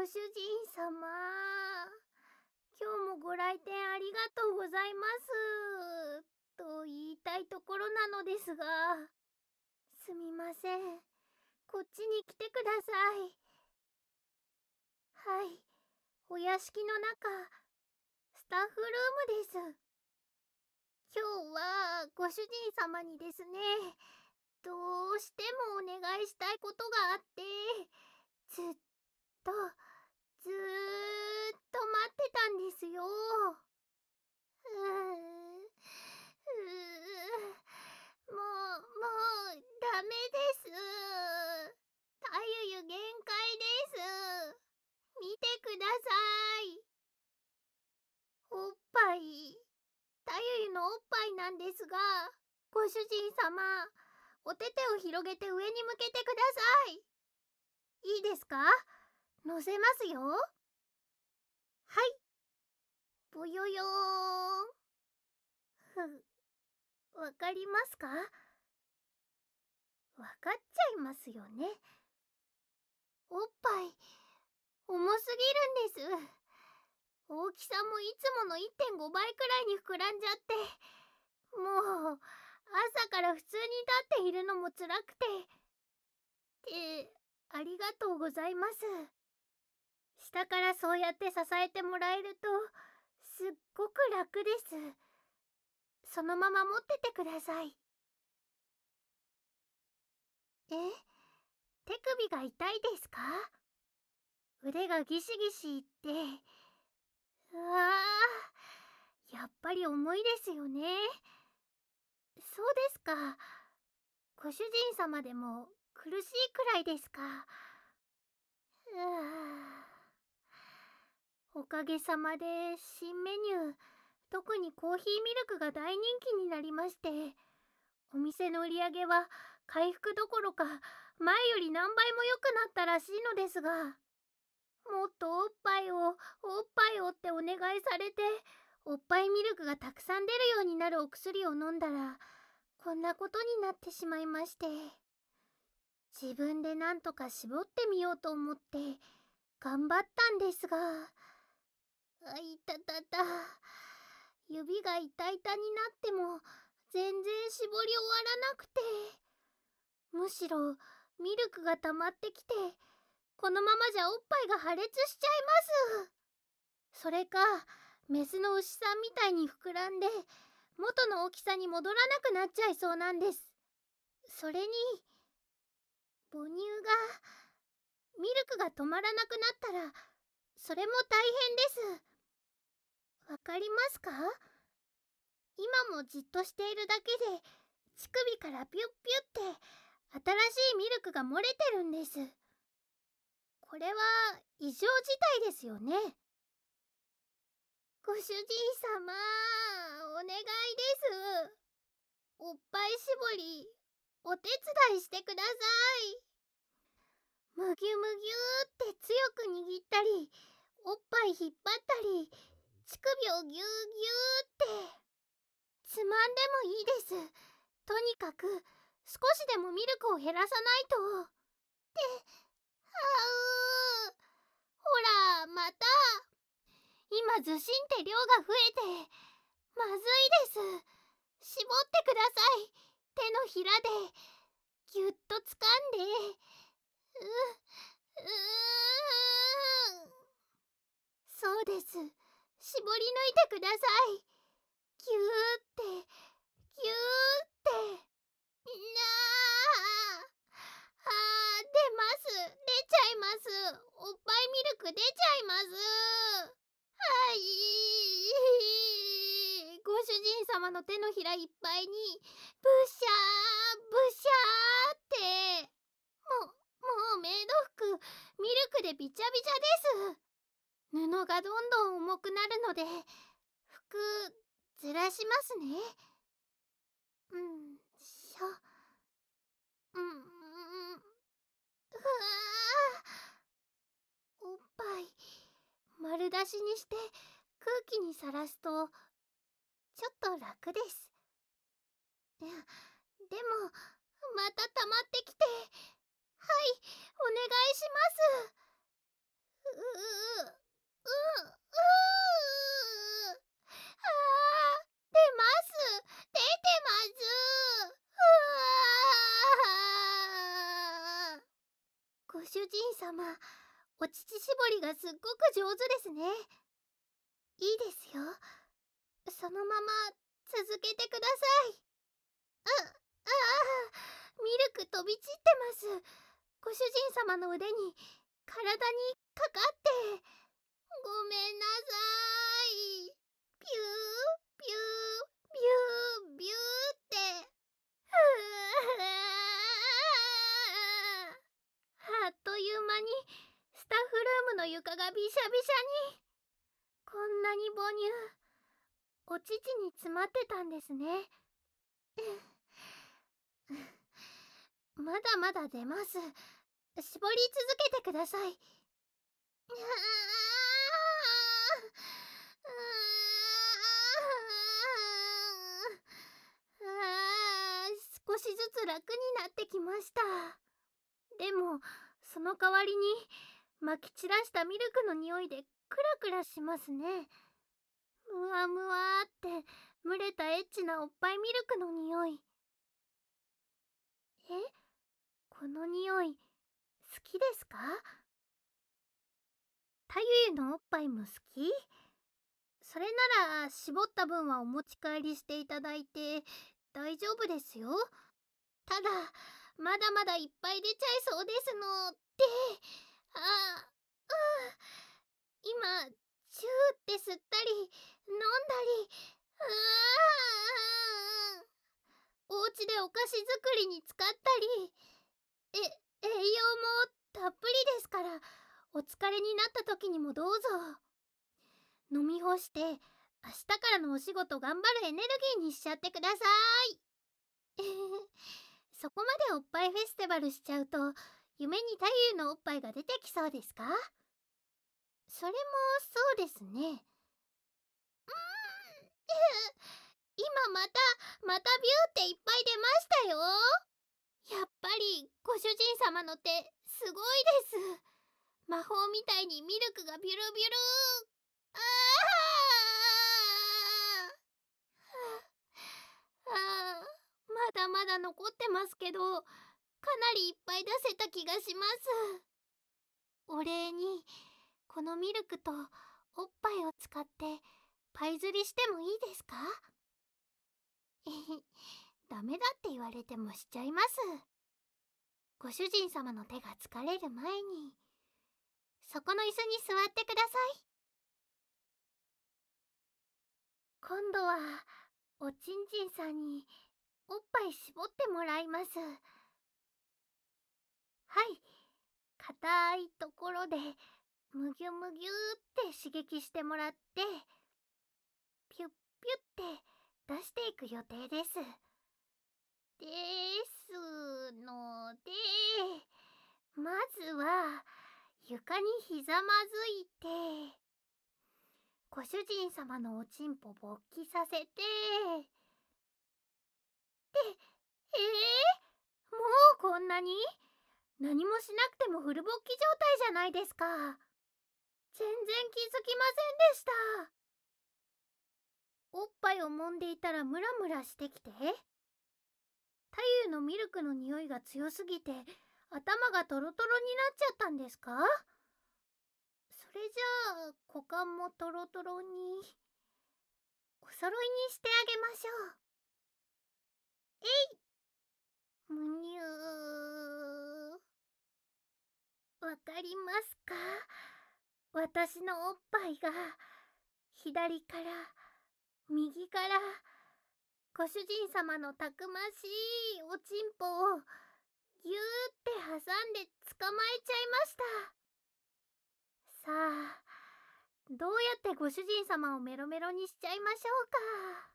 ご主人様、今日もご来店ありがとうございますと言いたいところなのですが、すみません。こっちに来てください。はい、お屋敷の中、スタッフルームです。今日はご主人様にですね、どうしてもお願いしたいことがあって、ずっと、ずーっと待ってたんですよ。もうダメです。たゆゆ限界です。見てください。おっぱい、たゆゆのおっぱいなんですが、ご主人様、お手手を広げて上に向けてください。いいですか？乗せますよ。はい。ぼよよーん。わかりますか？わかっちゃいますよね。おっぱい、重すぎるんです。大きさもいつもの 1.5 倍くらいに膨らんじゃって、もう朝から普通に立っているのも辛くて。ありがとうございます。下からそうやって支えてもらえるとすっごく楽です。そのまま持っててください。手首が痛いですか？腕がギシギシいって。うわー、やっぱり重いですよね。そうですか。ご主人様でも苦しいくらいですか。おかげさまで新メニュー、特にコーヒーミルクが大人気になりまして、お店の売り上げは回復どころか前より何倍も良くなったらしいのですが、もっとおっぱいをおっぱいをってお願いされて、おっぱいミルクがたくさん出るようになるお薬を飲んだらこんなことになってしまいまして、自分でなんとか絞ってみようと思って頑張ったんですが、あいたたた、指が痛々になっても全然絞り終わらなくて、むしろミルクが溜まってきて、このままじゃおっぱいが破裂しちゃいます。それかメスの牛さんみたいに膨らんで元の大きさに戻らなくなっちゃいそうなんです。それに母乳がミルクが止まらなくなったらそれも大変です。わかりますか？今もじっとしているだけで乳首からピュッピュッって新しいミルクが漏れてるんです。これは異常事態ですよね。ご主人様、お願いです。おっぱい絞りお手伝いしてください。むぎゅむぎゅーって強く握ったり、おっぱい引っ張ったり、乳首をぎゅうぎゅーって。つまんでもいいです。とにかく少しでもミルクを減らさないと。あうー、ほらまた今ずしんって量が増えてまずいです。絞ってください。手のひらでぎゅっとつかんで。そうです。絞り抜いてください。ぎゅーってぎゅーって。出ます。出ちゃいます。おっぱいミルク出ちゃいます。はい。ご主人様の手のひらいっぱいにブシャーブシャーって。もうメイド服ミルクでびちゃびちゃです。布がどんどん重くなるので服ずらしますね。しょ。うわー、おっぱい丸出しにして空気にさらすとちょっと楽です。でもまた溜まってきて、はい、お願いします。 ご主人様、お乳搾りがすっごく上手ですね。いいですよ。そのまま続けてください。ミルク飛び散ってます。ご主人様の腕に、体にかかって。ごめんなさい。ピュー、ピュー、ビュー、ビューって。あっという間に、スタッフルームの床がびしゃびしゃに。こんなに母乳、お乳に詰まってたんですね。まだまだ出ます。絞り続けてください。少しずつ楽になってきました。でも、その代わりに、まき散らしたミルクの匂いでクラクラしますね。むわむわーって蒸れたエッチなおっぱいミルクの匂い。この匂い、好きですか？たゆゆのおっぱいも好き？それなら絞った分はお持ち帰りしていただいて大丈夫ですよ。ただ、まだまだいっぱい出ちゃいそうですので、今、チューって吸ったり、飲んだり、お家でお菓子作りに使ったり、栄養もたっぷりですから、お疲れになった時にもどうぞ。飲み干して、明日からのお仕事頑張るエネルギーにしちゃってください。そこまでおっぱいフェスティバルしちゃうと、夢に太夫のおっぱいが出てきそうですか？それもそうですね。今またビューっていっぱい出ましたよ。やっぱりご主人様の手すごいです。魔法みたいにミルクがビュルビュル。まだまだ残ってますけど、かなりいっぱい出せた気がします。お礼に、このミルクとおっぱいを使ってパイ釣りしてもいいですか？ダメだって言われてもしちゃいます。ご主人様の手が疲れる前に、そこの椅子に座ってください。今度は、おちんちんさんにおっぱい絞ってもらいます。はい、硬いところでむぎゅむぎゅって刺激してもらって、ピュッピュって出していく予定です。ですので、まずは床にひざまずいて、ご主人様のおちんぽ勃起させて、もうこんなに？何もしなくてもフル勃起状態じゃないですか。全然気づきませんでした。おっぱいを揉んでいたらムラムラしてきて、太夫のミルクの匂いが強すぎて頭がトロトロになっちゃったんですか？それじゃあ股間もトロトロにお揃いにしてあげましょう。むにゅー。わかりますか？私のおっぱいが左から右からご主人様のたくましいおちんぽをぎゅーって挟んで捕まえちゃいました。さあ、どうやってご主人様をメロメロにしちゃいましょうか。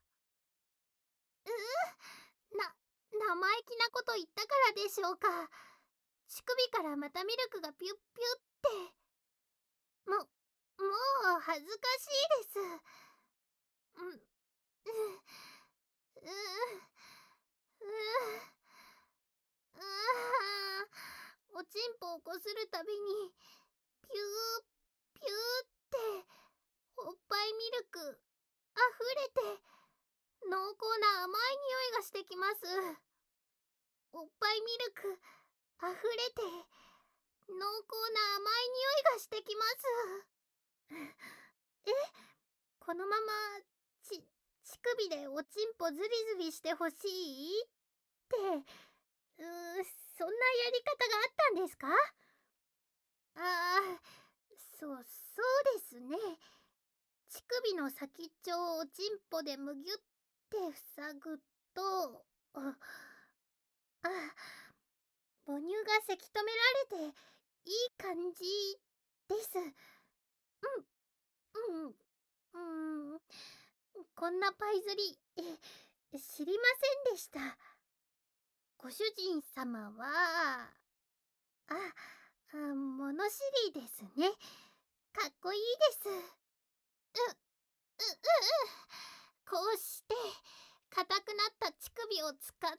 生意気なこと言ったからでしょうか。乳首からまたミルクがピュッピュって。もう恥ずかしいです。おちんぽをこするたびにピューピューっておっぱいミルクあふれて濃厚な甘い匂いがしてきます。おっぱいミルクあふれて濃厚な甘い匂いがしてきます。え、このまま乳首でおちんぽズリズリしてほしいって、そんなやり方があったんですか？そうですね。乳首の先っちょをおちんぽでむぎゅって塞ぐと、あ、母乳がせき止められていい感じです。うん、こんなパイ釣り、知りませんでした。ご主人様は、物知りですね。かっこいいです。こうして、硬くなった乳首を使って、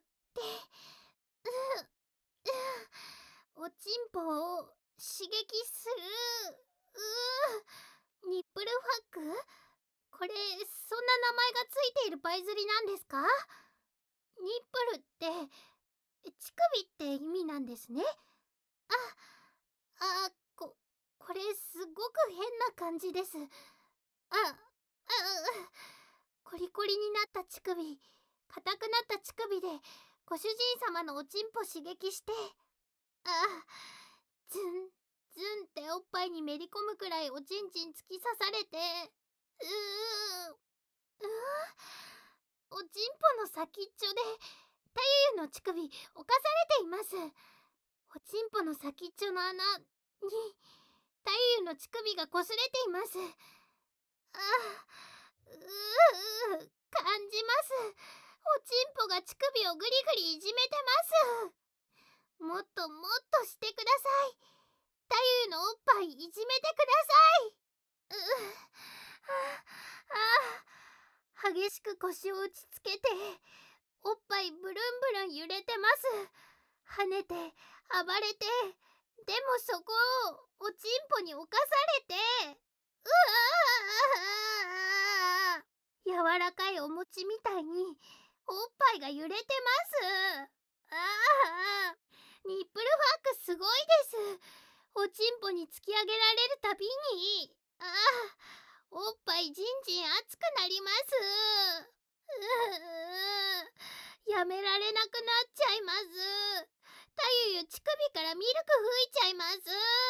おちんぽを刺激する。ニップルファック？これ、そんな名前がついているパイ釣りなんですか？ニップルって、乳首って意味なんですね。これすごく変な感じです。コリコリになった乳首、硬くなった乳首で、ご主人様のおちんぽ刺激して、ズン、ズンっておっぱいにめり込むくらいおちんちん突き刺されて、おちんぽの先っちょで、太夫の乳首、侵されています。おちんぽの先っちょの穴に、太夫の乳首が擦れています。感じます。おちんぽが乳首をグリグリいじめてます。もっともっとしてください。太夫のおっぱいいじめてください。激しく腰を打ちつけて、おっぱいブルンブルン揺れてます。跳ねて、暴れて、でもそこをおちんぽに侵されて、柔らかいお餅みたいにおっぱいが揺れてます。ニップルファックすごいです。おちんぽに突き上げられるたびに、おっぱいじんじん熱くなります。やめられなくなっちゃいます。たゆゆ乳首からミルク吹いちゃいます。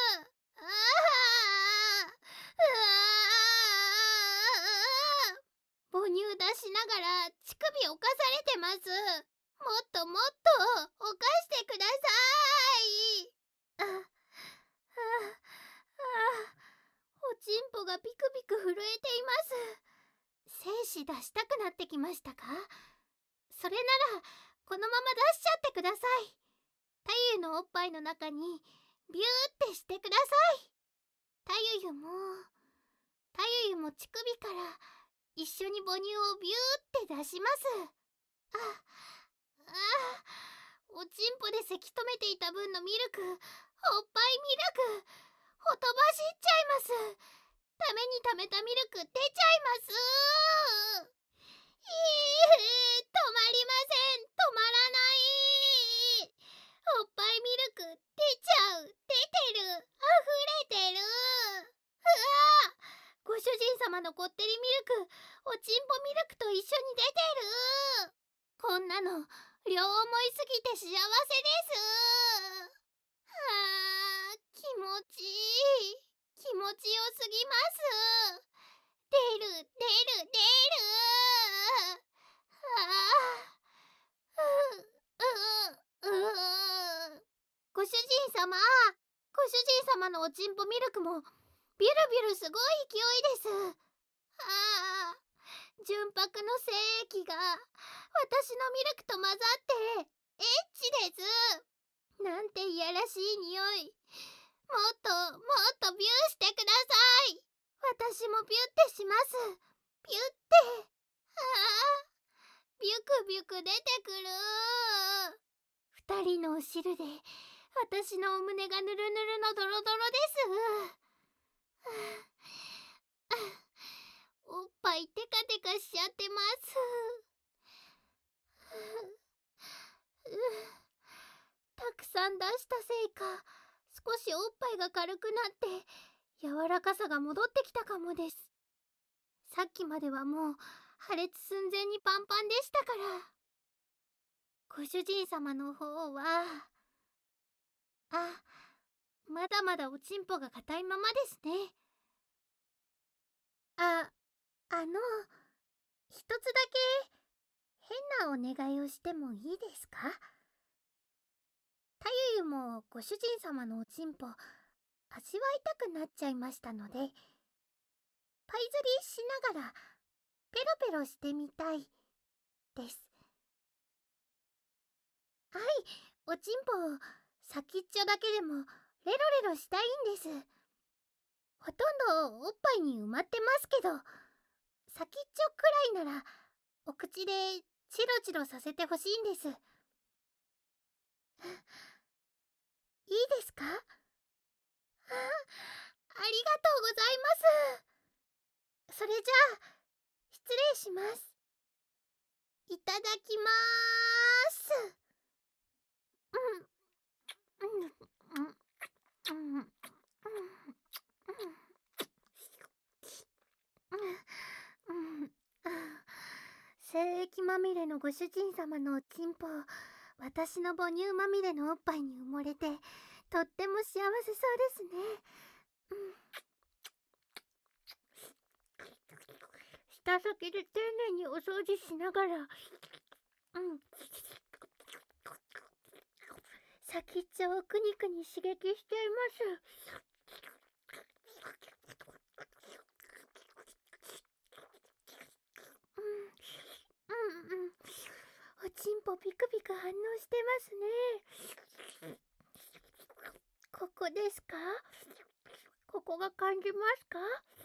母乳出しながら乳首侵されてます。もっともっと犯してください。おちんぽがビクビク震えています。精子出したくなってきましたか？それならこのまま出しちゃってください。太夫のおっぱいの中にビューってしてください。太夫も乳首から一緒に母乳をビューって出します。おちんぽでせき止めていた分のミルク、おっぱいミルク、ほとばしっちゃいます。ためにためたミルク出ちゃいます。止まりません。止まらない。おっぱいミルク出ちゃう。出てる。溢れてる。ご主人様のこってりミルク、おちんぽミルクと一緒に出てる。こんなの両思いすぎて幸せです。気持ちいい。気持ちよすぎます。出る出る出る。ご主人様、ご主人様のおちんぽミルクもビュルビュルすごい勢いです。純白の精液が私のミルクと混ざってエッチです。なんていやらしい匂い。もっともっとビューしてください。私もビュってします。ビュって。ビュクビュク出てくる。二人のお汁で私のお胸がぬるぬるのドロドロです。おっぱいテカテカしちゃってます。たくさん出したせいか、 少しおっぱいが軽くなって柔らかさが戻ってきたかもです。さっきまではもう破裂寸前にパンパンでしたから。ご主人様の方は、まだまだおちんぽが硬いままですね。一つだけ変なお願いをしてもいいですか？たゆゆもご主人様のおちんぽ味わいたくなっちゃいましたので、パイ釣りしながらペロペロしてみたいです。はい、おちんぽを先っちょだけでもレロレロしたいんです。ほとんどおっぱいに埋まってますけど、先っちょくらいならお口でチロチロさせてほしいんです。いいですか？ありがとうございます。それじゃあ失礼します。いただきまーす。精液まみれのご主人様のおちんぽ、私の母乳まみれのおっぱいに埋もれて、とっても幸せそうですね。舌先で丁寧にお掃除しながら、先っちょをくにくに刺激しちゃいます。おちんぽピクピク反応してますね。ここですか？ここが感じますか？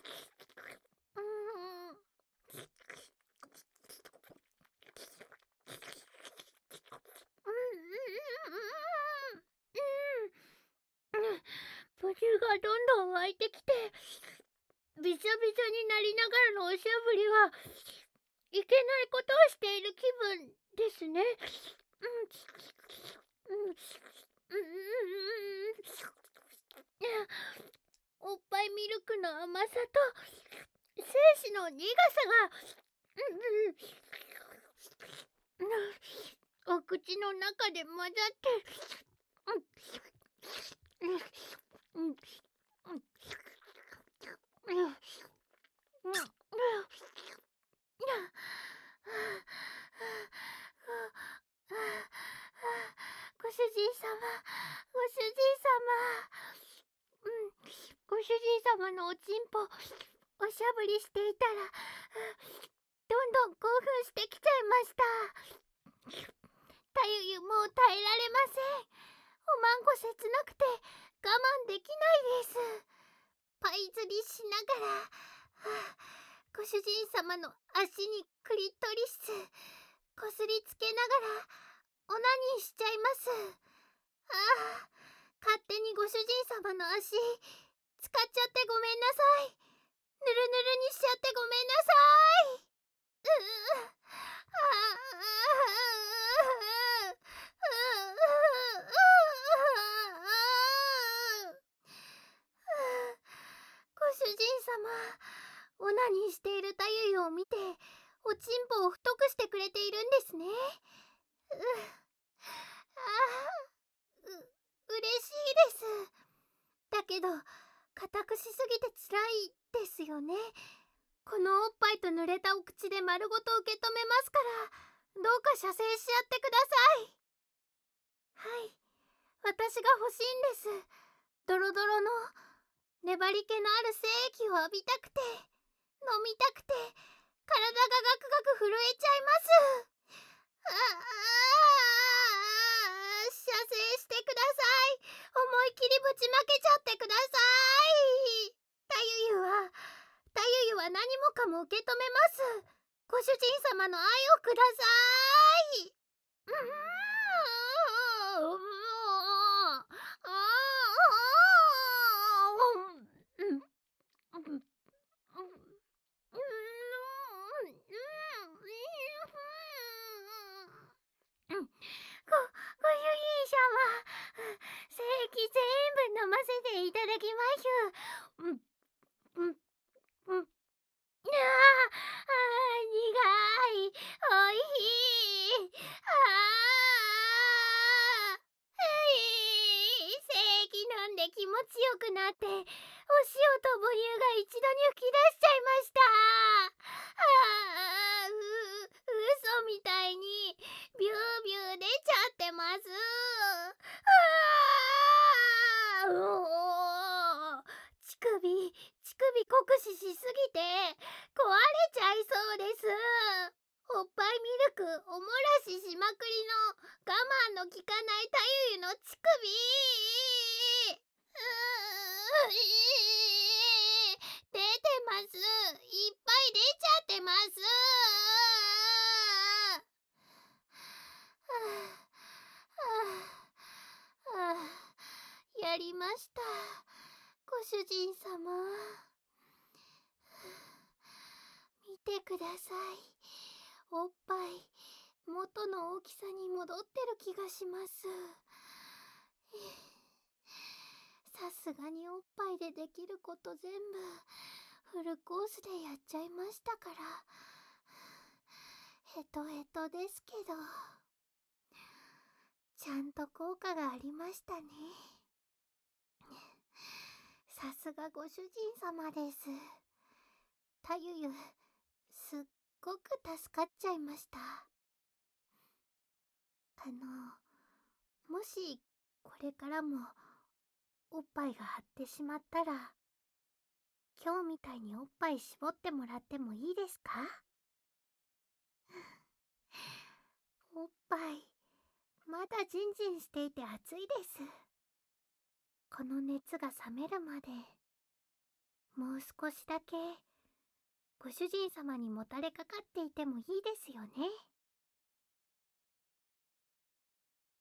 母乳がどんどん湧いてきて、びしょびしょになりながらのおしゃぶりはいけないことをしている気分ですね。おっぱいミルクの甘さと精子の苦さがお口の中で混ざってご主人様、ご主人様、ご主人様のおちんぽおしゃぶりしていたらどんどん興奮してきちゃいました。たゆゆもう耐えられません。おまんこ切なくて我慢できないです。パイ釣りしながら、ご主人様の足にクリトリスこすりつけながらオナニーしちゃいます。勝手にご主人様の足使っちゃってごめんなさい。ぬるぬるにしちゃってごめんなさい。ご主人様、オナニーしているたゆゆを見ておちんぽを太くしてくれているんですね。嬉しいです。だけど硬くしすぎて辛いですよね。このおっぱいと濡れたお口で丸ごと受け止めますから、どうか射精しちゃってください。はい、私が欲しいんです。ドロドロの粘り気のある精液を浴びたくて、飲みたくて、体がガクガク震えちゃいます。射精してください。思い切りぶちまけちゃってください。たゆゆは何もかも受け止めます。ご主人様の愛をください。ご主人様、 精液全部飲ませていただきましゅ。うん、うん。苦い、おいしい。精液飲んで気持ちよくなって、お塩と母乳が一度に吹き出しちゃいました。嘘みたいにビュービュー出ちゃってます。乳首酷使しすぎて壊れちゃいそうです。おっぱいミルクおもらししまくりの我慢の効かないたゆゆの乳首。出てます。いっぱい出ちゃってます。やりました、ご主人様。見てください。おっぱい元の大きさに戻ってる気がします。さすがにおっぱいでできること全部フルコースでやっちゃいましたから、ヘトヘトですけど、ちゃんと効果がありましたね。さすがご主人様です。たゆゆ、すっごく助かっちゃいました。もしこれからもおっぱいが張ってしまったら、今日みたいにおっぱい絞ってもらってもいいですか？おっぱいまだジンジンしていて熱いです。この熱が冷めるまでもう少しだけご主人様にもたれかかっていてもいいですよね。